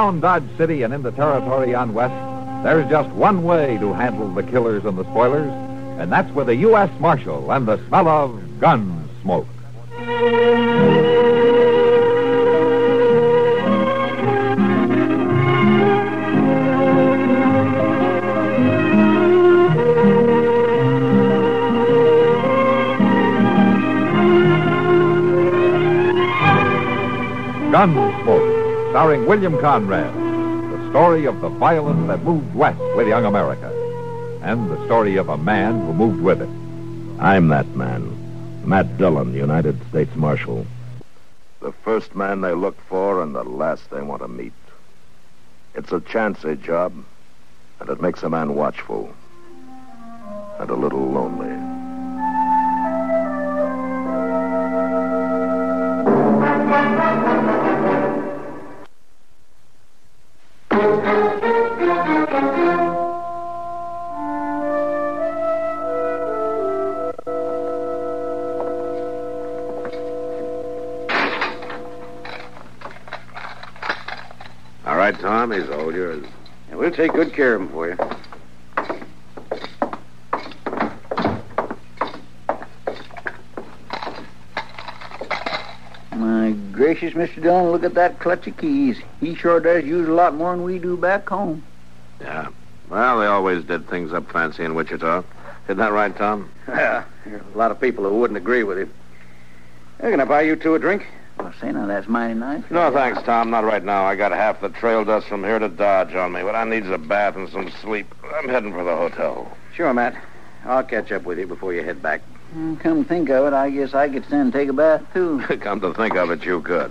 Around Dodge City and in the territory on west, there's just one way to handle the killers and the spoilers, and that's with a U.S. Marshal and the smell of gun smoke. Gunsmoke, starring William Conrad. The story of the violence that moved west with young America. And the story of a man who moved with it. I'm that man. Matt Dillon, United States Marshal. The first man they look for and the last they want to meet. It's a chancy job, and it makes a man watchful. And a little lonely. All right, Tom, he's all yours. And we'll take good care of him for you. My gracious, Mr. Dillon, look at that clutch of keys. He sure does use a lot more than we do back home. Yeah. Well, they always did things up fancy in Wichita. Isn't that right, Tom? Yeah, there are a lot of people who wouldn't agree with him. Hey, can I buy you two a drink? Well, say now, that's mighty nice. No, thanks, Tom. Not right now. I got half the trail dust from here to Dodge on me. What I need is a bath and some sleep. I'm heading for the hotel. Sure, Matt. I'll catch up with you before you head back. Come to think of it, I guess I could stand and take a bath, too. Come to think of it, you could.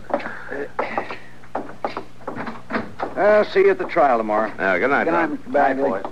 I'll see you at the trial tomorrow. Yeah, good night, Good night, Tom. Mr. Bagley.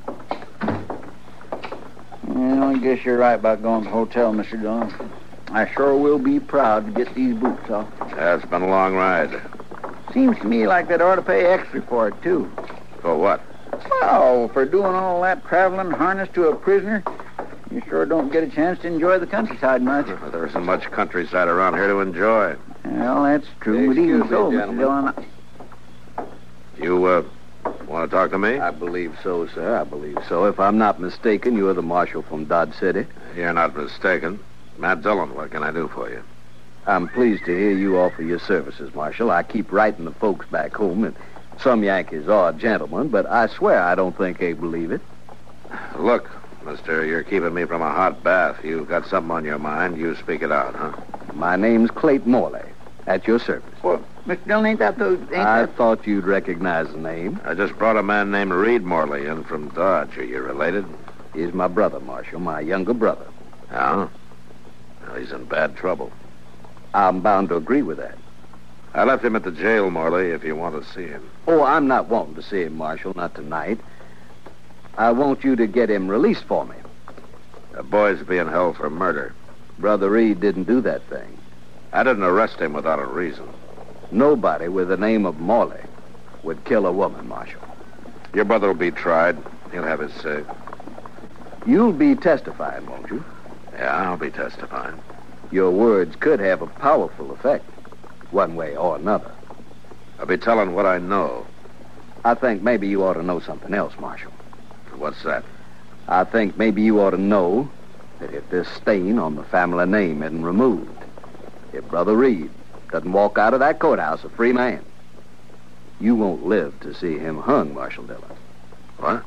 Well, I guess you're right about going to the hotel, Mr. Dillon. I sure will be proud to get these boots off. Yeah, it's been a long ride. Seems to me like they'd ought to pay extra for it, too. For what? Well, for doing all that traveling harnessed to a prisoner, you sure don't get a chance to enjoy the countryside much. There isn't much countryside around here to enjoy. Well, that's true, but even Excuse me, so, Mr. gentlemen. Dillon... You, want to talk to me? I believe so, sir. I believe so. If I'm not mistaken, you're the marshal from Dodge City. You're not mistaken. Matt Dillon, what can I do for you? I'm pleased to hear you offer your services, Marshal. I keep writing the folks back home, and some Yankees are gentlemen, but I swear I don't think they believe it. Look, mister, you're keeping me from a hot bath. You've got something on your mind. You speak it out, huh? My name's Clayton Morley. At your service. Well, Mr. Dillon, ain't that the... I thought you'd recognize the name. I just brought a man named Reed Morley in from Dodge. Are you related? He's my brother, Marshal, my younger brother. Yeah? Well, he's in bad trouble. I'm bound to agree with that. I left him at the jail, Morley, if you want to see him. Oh, I'm not wanting to see him, Marshal, not tonight. I want you to get him released for me. The boy's being held for murder. Brother Reed didn't do that thing. I didn't arrest him without a reason. Nobody with the name of Morley would kill a woman, Marshal. Your brother will be tried. He'll have his say. You'll be testifying, won't you? Yeah, I'll be testifying. Your words could have a powerful effect, one way or another. I'll be telling what I know. I think maybe you ought to know something else, Marshal. What's that? I think maybe you ought to know that if this stain on the family name isn't removed, if Brother Reed doesn't walk out of that courthouse a free man, you won't live to see him hung, Marshal Dillon. What?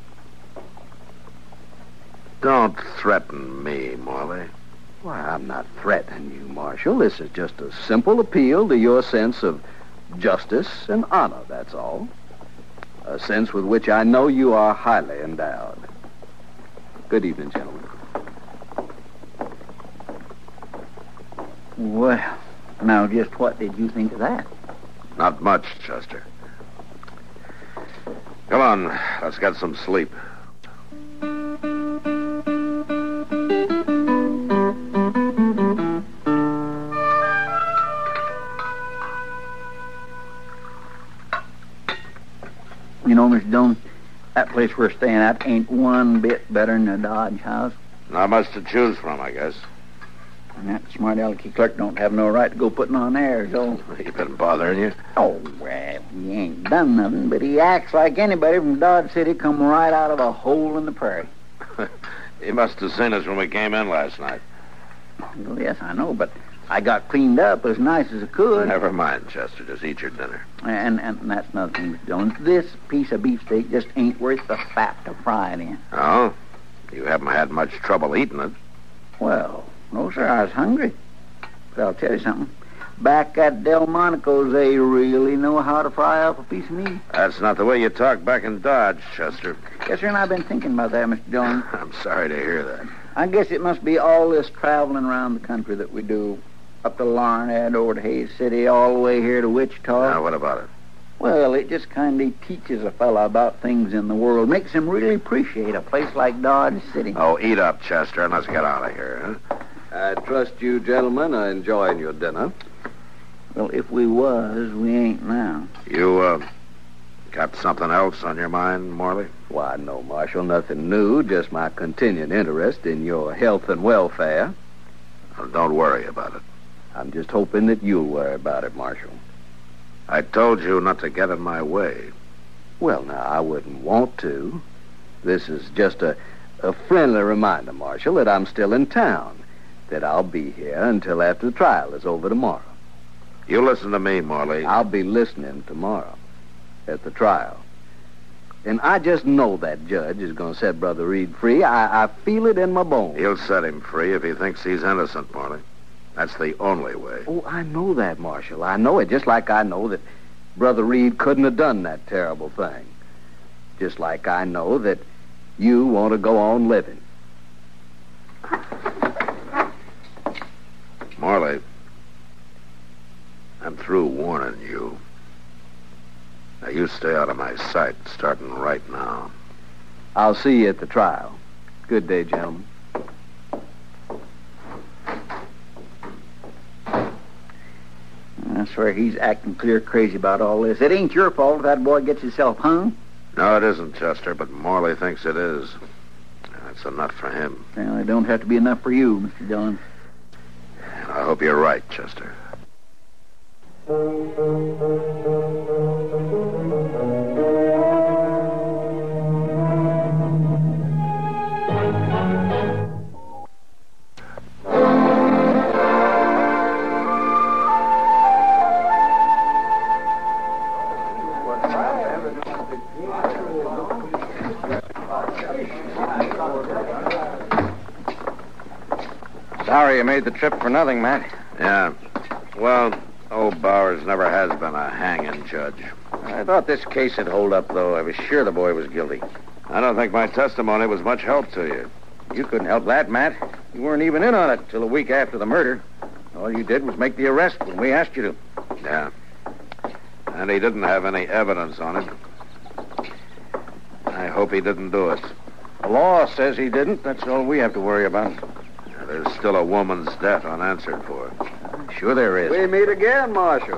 Don't threaten me, Morley. Why, I'm not threatening you, Marshal. This is just a simple appeal to your sense of justice and honor, that's all. A sense with which I know you are highly endowed. Good evening, gentlemen. Well, now just what did you think of that? Not much, Chester. Come on, let's get some sleep. You know, Mr. Dillon, that place we're staying at ain't one bit better than the Dodge house. Not much to choose from, I guess. And that smart alecky clerk don't have no right to go putting on airs, though. He been bothering you? Oh, well, he ain't done nothing, but he acts like anybody from Dodge City come right out of a hole in the prairie. He must have seen us when we came in last night. Well, yes, I know, but I got cleaned up as nice as I could. Never mind, Chester. Just eat your dinner. And that's another thing, Mr. Dillon. This piece of beefsteak just ain't worth the fat to fry it in. Oh? You haven't had much trouble eating it. Well, no, sir, I was hungry. But I'll tell you something. Back at Delmonico's, they really know how to fry up a piece of meat. That's not the way you talk back in Dodge, Chester. Yes, sir, and I've been thinking about that, Mr. Dillon. I'm sorry to hear that. I guess it must be all this traveling around the country that we do. Up to Larned, over to Hays City, all the way here to Wichita. Now, what about it? Well, it just kind of teaches a fella about things in the world. Makes him really appreciate a place like Dodge City. Oh, eat up, Chester, and let's get out of here, huh? I trust you gentlemen are enjoying your dinner. Well, if we was, we ain't now. You, got something else on your mind, Morley? Why, no, Marshal, nothing new, just my continuing interest in your health and welfare. Well, don't worry about it. I'm just hoping that you'll worry about it, Marshal. I told you not to get in my way. Well, now, I wouldn't want to. This is just a friendly reminder, Marshal, that I'm still in town, that I'll be here until after the trial is over tomorrow. You listen to me, Morley. I'll be listening tomorrow at the trial. And I just know that judge is going to set Brother Reed free. I feel it in my bones. He'll set him free if he thinks he's innocent, Morley. That's the only way. Oh, I know that, Marshal. I know it, just like I know that Brother Reed couldn't have done that terrible thing. Just like I know that you want to go on living. Morley, I'm through warning you. Now, you stay out of my sight, starting right now. I'll see you at the trial. Good day, gentlemen. I swear he's acting clear crazy about all this. It ain't your fault if that boy gets himself hung. No, it isn't, Chester, but Morley thinks it is. That's enough for him. Well, it don't have to be enough for you, Mr. Dillon. I hope you're right, Chester. Sorry you made the trip for nothing, Matt. Yeah. Well, old Bowers never has been a hanging judge. I thought this case would hold up, though. I was sure the boy was guilty. I don't think my testimony was much help to you. You couldn't help that, Matt. You weren't even in on it till a week after the murder. All you did was make the arrest when we asked you to. Yeah. And he didn't have any evidence on it. I hope he didn't do it. The law says he didn't. That's all we have to worry about. There's still a woman's death unanswered for. Sure there is. We meet again, Marshal.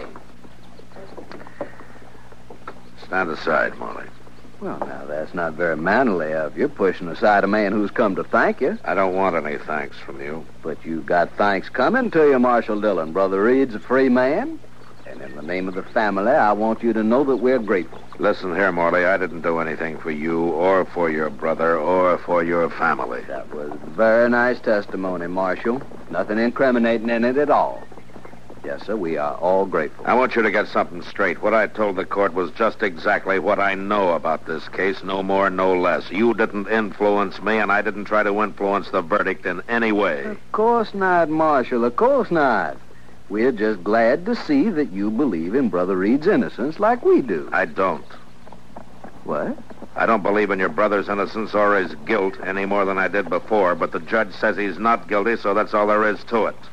Stand aside, Morley. Well, now, that's not very manly of you, pushing aside a man who's come to thank you. I don't want any thanks from you. But you got thanks coming to you, Marshal Dillon. Brother Reed's a free man. And in the name of the family, I want you to know that we're grateful. Listen here, Morley. I didn't do anything for you or for your brother or for your family. That was very nice testimony, Marshal. Nothing incriminating in it at all. Yes, sir, we are all grateful. I want you to get something straight. What I told the court was just exactly what I know about this case, no more, no less. You didn't influence me, and I didn't try to influence the verdict in any way. Of course not, Marshal, of course not. We're just glad to see that you believe in Brother Reed's innocence like we do. I don't. What? I don't believe in your brother's innocence or his guilt any more than I did before, but the judge says he's not guilty, so that's all there is to it.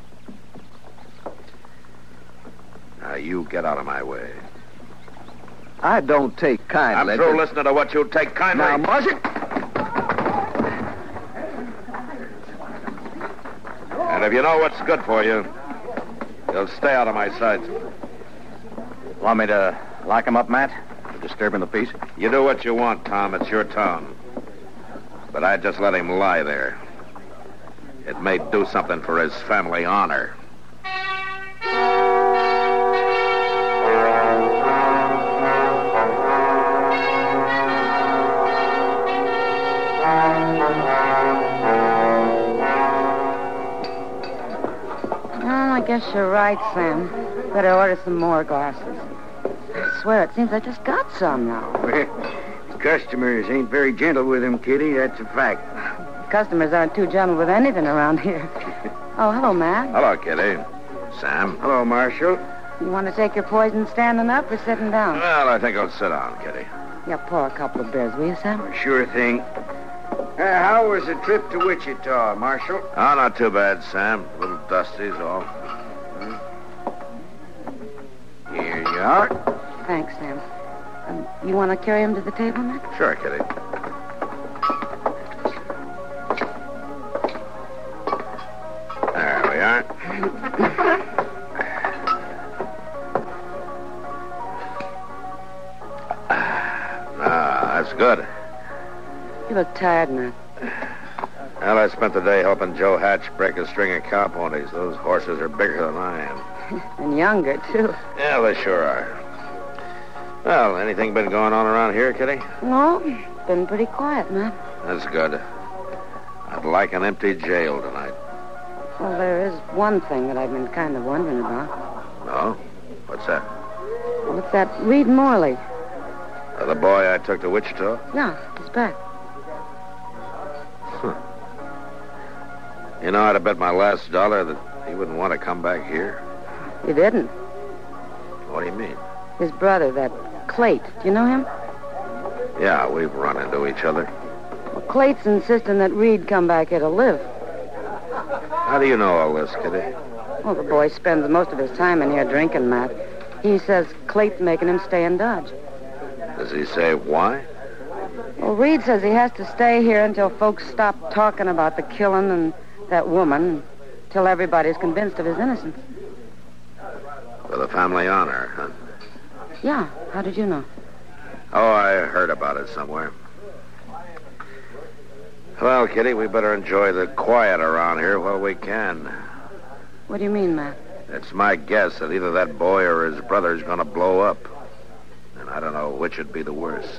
Now, you get out of my way. I don't take kindly. I'm through listening to what you take kindly. Now, Marshal. And if you know what's good for you, you'll stay out of my sight. Want me to lock him up, Matt? For disturbing the peace? You do what you want, Tom. It's your town. But I'd just let him lie there. It may do something for his family honor. Well, I guess you're right, Sam. Better order some more glasses. I swear, it seems I just got some now. Well, customers ain't very gentle with him, Kitty. That's a fact. Customers aren't too gentle with anything around here. Oh, hello, Matt. Hello, Kitty. Sam. Hello, Marshal. You want to take your poison standing up or sitting down? Well, I think I'll sit down, Kitty. Yeah, pour a couple of beers, will you, Sam? Sure thing. How was the trip to Wichita, Marshal? Oh, not too bad, Sam. A little dusty is all. Here you are. Thanks, Sam. You want to carry him to the table, Matt? Sure, Kitty. There we are. That's good. You look tired, Matt. Well, I spent the day helping Joe Hatch break a string of cow ponies. Those horses are bigger than I am. And younger, too. Yeah, they sure are. Well, anything been going on around here, Kitty? No, been pretty quiet, Matt. That's good. I'd like an empty jail tonight. Well, there is one thing that I've been kind of wondering about. No? What's that? Well, it's that Reed Morley. The boy I took to Wichita? Yeah, he's back. You know, I'd have bet my last dollar that he wouldn't want to come back here. You didn't? What do you mean? His brother, that Clayt. Do you know him? Yeah, we've run into each other. Well, Clayt's insisting that Reed come back here to live. How do you know all this, Kitty? Well, the boy spends most of his time in here drinking, Matt. He says Clayt's making him stay in Dodge. Does he say why? Well, Reed says he has to stay here until folks stop talking about the killing and that woman, till everybody's convinced of his innocence. For the family honor, huh? Yeah. How did you know? Oh, I heard about it somewhere. Well, Kitty, we better enjoy the quiet around here while we can. What do you mean, Matt? It's my guess that either that boy or his brother's going to blow up. And I don't know which would be the worst.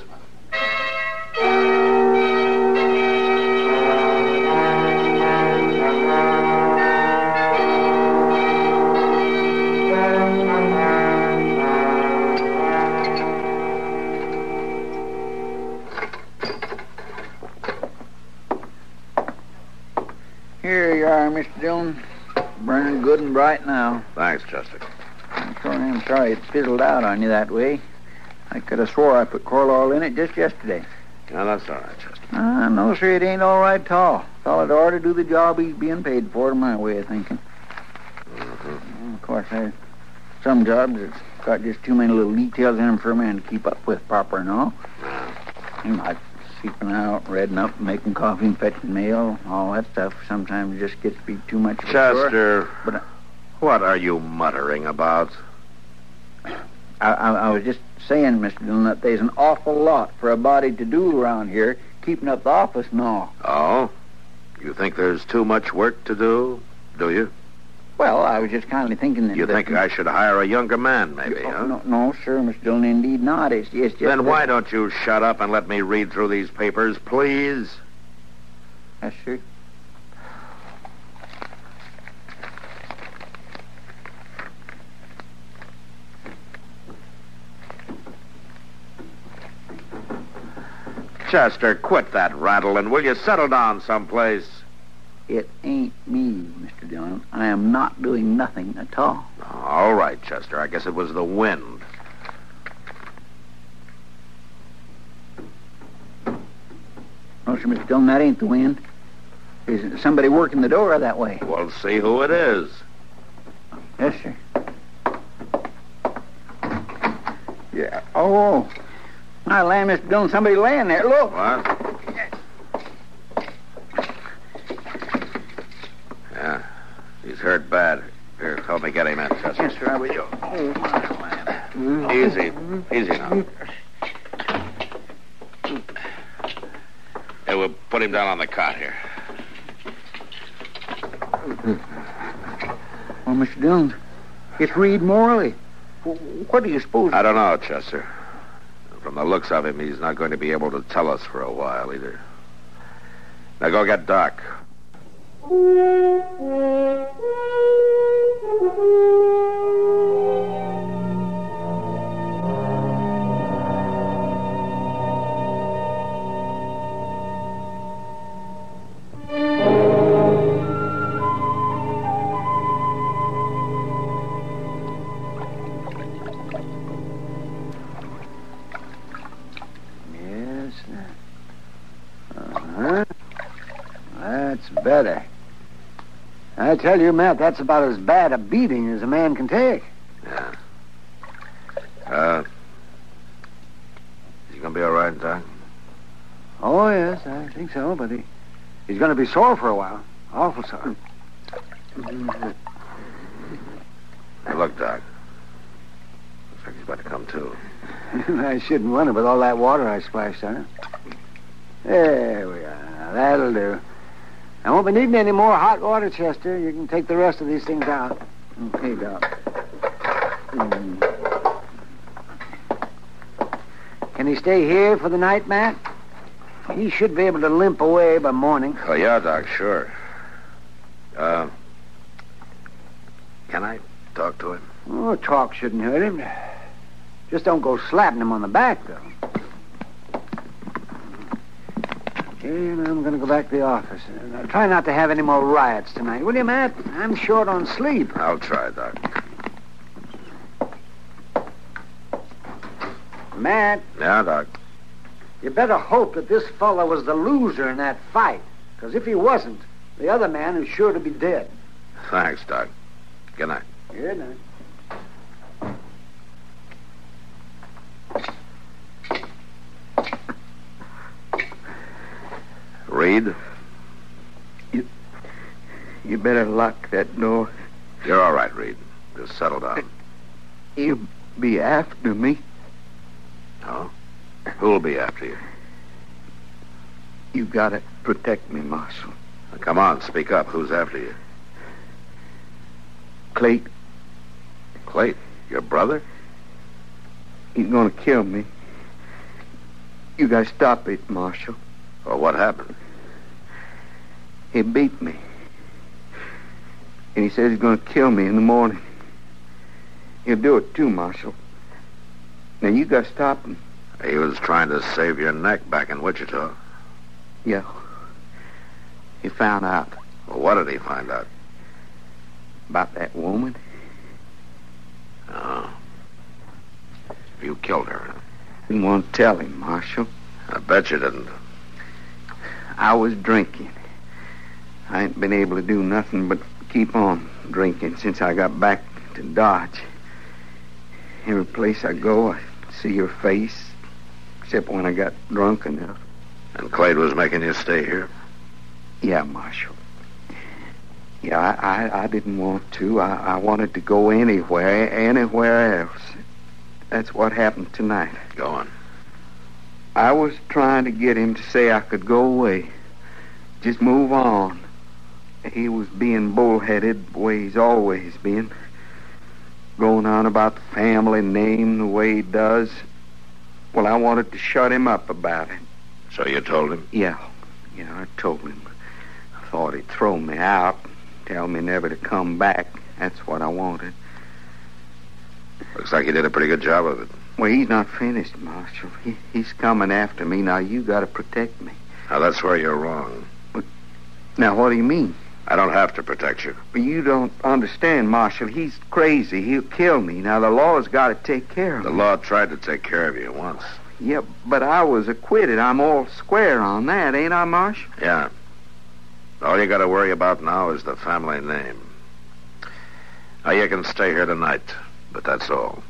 Here you are, Mr. Dillon. Burning good and bright now. Thanks, Chester. I'm sure am sorry it fizzled out on you that way. I could have swore I put coal oil in it just yesterday. No, that's all right, Chester. No, sir, it ain't all right at all. Fella ought to do the job he's being paid for, to my way of thinking. Mm-hmm. Of course, there's some jobs that's got just too many little details in them for a man to keep up with proper and all. Like sleeping out, reading up, making coffee and fetching mail, all that stuff sometimes just gets to be too much of a chore. Chester, But what are you muttering about? I was just saying, Mr. Dillon, that there's an awful lot for a body to do around here, keeping up the office and all. Oh? You think there's too much work to do you? Well, I was just kind of thinking that... You think I should hire a younger man, maybe, huh? No, sir, Mr. Dillon, indeed not. It's just... Then why don't you shut up and let me read through these papers, please? Yes, sir. Chester, quit that rattling. Will you settle down someplace? It ain't me, Mr. Dillon. I am not doing nothing at all. All right, Chester. I guess it was the wind. No, sir, Mr. Dillon, that ain't the wind. There's somebody working the door that way. We'll see who it is. Yes, sir. Yeah. Oh. My land, Mr. Dillon, somebody laying there. Look. What? Yeah. He's hurt bad. Here, help me get him in, Chester. Yes, sir, I will. Oh, my land. Easy now. Hey, we'll put him down on the cot here. Well, Mr. Dillon, it's Reed Morley. What do you suppose? I don't know, Chester. From the looks of him, he's not going to be able to tell us for a while either. Now go get Doc. Yes. Uh-huh. That's better. I tell you, Matt, that's about as bad a beating as a man can take. Yeah. He's gonna be all right, Doc? Oh, yes, I think so, but he's going to be sore for a while. Awful sore. Hey, look, Doc. Looks like he's about to come to. I shouldn't wonder with all that water I splashed on him. There we are. Now, that'll do. I won't be needing any more hot water, Chester. You can take the rest of these things out. Okay, Doc. Can he stay here for the night, Matt? He should be able to limp away by morning. Oh, yeah, Doc, sure. Can I talk to him? Oh, talk shouldn't hurt him. Just don't go slapping him on the back, though. Okay, now I'm going to go back to the office. Try not to have any more riots tonight, will you, Matt? I'm short on sleep. I'll try, Doc. Matt, Yeah, Doc. you better hope that this fella was the loser in that fight. Because if he wasn't, the other man is sure to be dead. Thanks, Doc. Good night. Good night. Reed? You better lock that door. You're all right, Reed. Just settle down. You'll be after me. Oh? Who'll be after you? You gotta protect me, Marshal. Now, come on, speak up. Who's after you? Clayton, Clayton, your brother? he's gonna kill me. You gotta stop it, Marshal. Well, what happened? He beat me. And he says he's gonna kill me in the morning. He'll do it too, Marshal. Now you gotta stop him. He was trying to save your neck back in Wichita. Yeah. He found out Well, what did he find out? about that woman. Oh. You killed her. Didn't want to tell him, Marshal. I bet you didn't. I was drinking. I ain't been able to do nothing but keep on drinking since I got back to Dodge. Every place I go, I see her face, except when I got drunk enough. And Clade was making you stay here? Yeah, Marshal. Yeah, I didn't want to. I wanted to go anywhere else. That's what happened tonight. Go on. I was trying to get him to say I could go away. Just move on. He was being bullheaded the way he's always been. Going on about the family name the way he does. Well, I wanted to shut him up about it. So you told him? Yeah, I told him. I thought he'd throw me out, tell me never to come back. That's what I wanted. Looks like you did a pretty good job of it. Well, he's not finished, Marshal. He's coming after me. Now, you got to protect me. Now, that's where you're wrong. Now, what do you mean? I don't have to protect you. Well, you don't understand, Marshal. He's crazy. He'll kill me. Now, the law's got to take care of The me. law tried to take care of you once. Yeah, but I was acquitted. I'm all square on that, ain't I, Marshal? Yeah. All you got to worry about now is the family name. Now, you can stay here tonight, but that's all.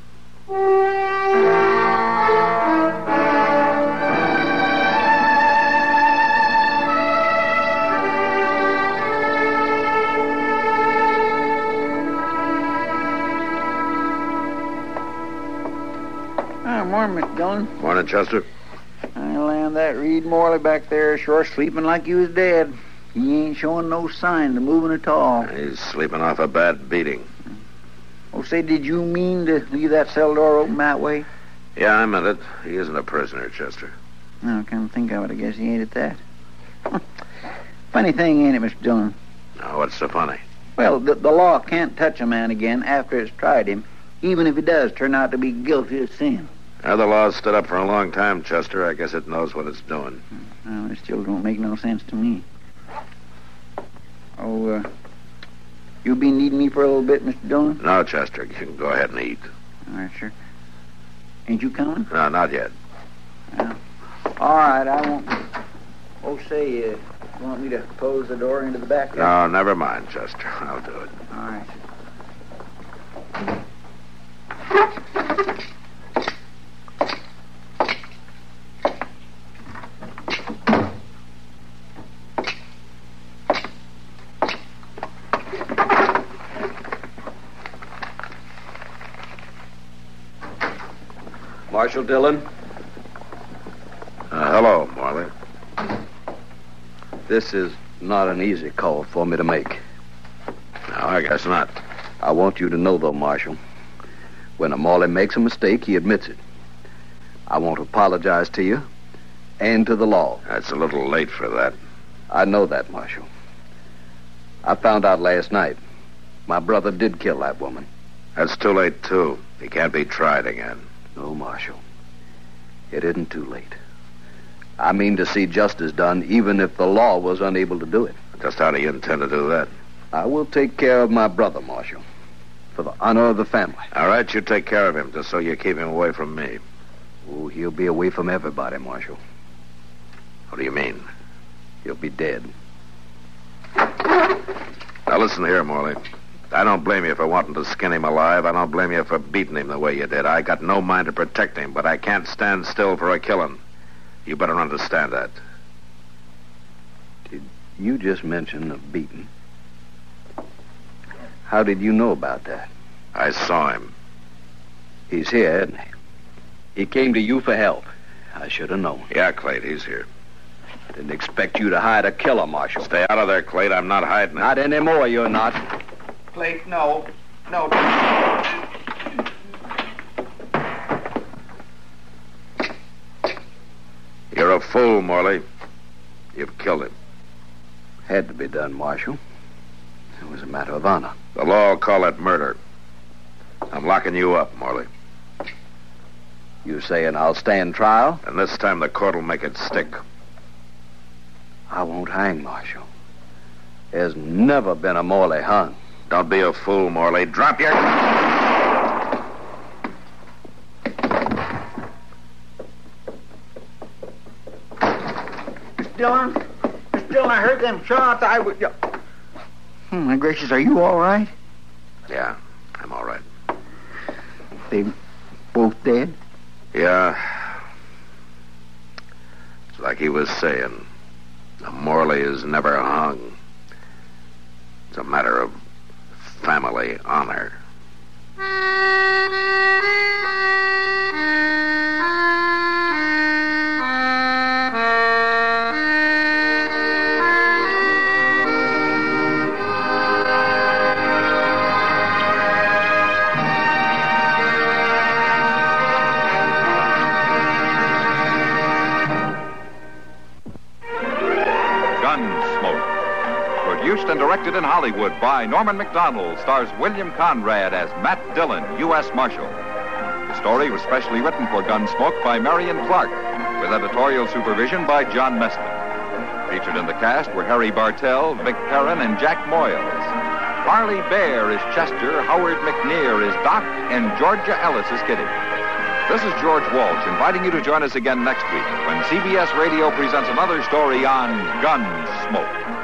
Morning, Mr. Dillon. Morning, Chester. I land that Reed Morley back there sure sleeping like he was dead. He ain't showing no signs of moving at all. He's sleeping off a bad beating. Oh, say, did you mean to leave that cell door open that way? Yeah, I meant it. He isn't a prisoner, Chester. No, come to think of it, I guess he ain't at that. Funny thing, ain't it, Mr. Dillon? Now, what's so funny? Well, the law can't touch a man again after it's tried him, even if he does turn out to be guilty of sin. Now, the law's stood up for a long time, Chester. I guess it knows what it's doing. Well, it still don't make no sense to me. Oh, you been needing me for a little bit, Mr. Dillon? No, Chester. You can go ahead and eat. All right, sir. Ain't you coming? No, not yet. All right, I won't. Oh, say, you want me to close the door into the back? No, never mind, Chester. I'll do it. All right. Marshal Dillon? Hello, Morley. This is not an easy call for me to make. No, I guess not. I want you to know, though, Marshal, when a Morley makes a mistake, he admits it. I want to apologize to you and to the law. That's a little late for that. I know that, Marshal. I found out last night my brother did kill that woman. That's too late, too. He can't be tried again. No, Marshal. It isn't too late. I mean to see justice done, even if the law was unable to do it. Just how do you intend to do that? I will take care of my brother, Marshal, for the honor of the family. All right, you take care of him, just so you keep him away from me. Oh, he'll be away from everybody, Marshal. What do you mean? He'll be dead. Now, listen here, Morley. I don't blame you for wanting to skin him alive. I don't blame you for beating him the way you did. I got no mind to protect him, but I can't stand still for a killing. You better understand that. Did you just mention a beating? How did you know about that? I saw him. He's here, isn't he? He came to you for help. I should have known. Yeah, Clayt, he's here. I didn't expect you to hide a killer, Marshal. Stay out of there, Clayt. I'm not hiding it. Not anymore, you're not. Clayt, no. No. You're a fool, Morley. You've killed him. Had to be done, Marshal. It was a matter of honor. The law will call it murder. I'm locking you up, Morley. You saying I'll stand trial? And this time the court will make it stick. I won't hang, Marshal. There's never been a Morley hung. Don't be a fool, Morley. Drop your... Mr. Dillon, I heard them shots. I was... my gracious, are you all right? Yeah, I'm all right. They both dead? Yeah. It's like he was saying. A Morley is never hung. It's a matter of family honor. Produced and directed in Hollywood by Norman Macdonald, stars William Conrad as Matt Dillon, U.S. Marshal. The story was specially written for Gunsmoke by Marion Clark, with editorial supervision by John Meston. Featured in the cast were Harry Bartell, Vic Perrin, and Jack Moyles. Harley Bear is Chester, Howard McNear is Doc, and Georgia Ellis is Kitty. This is George Walsh inviting you to join us again next week when CBS Radio presents another story on Gunsmoke.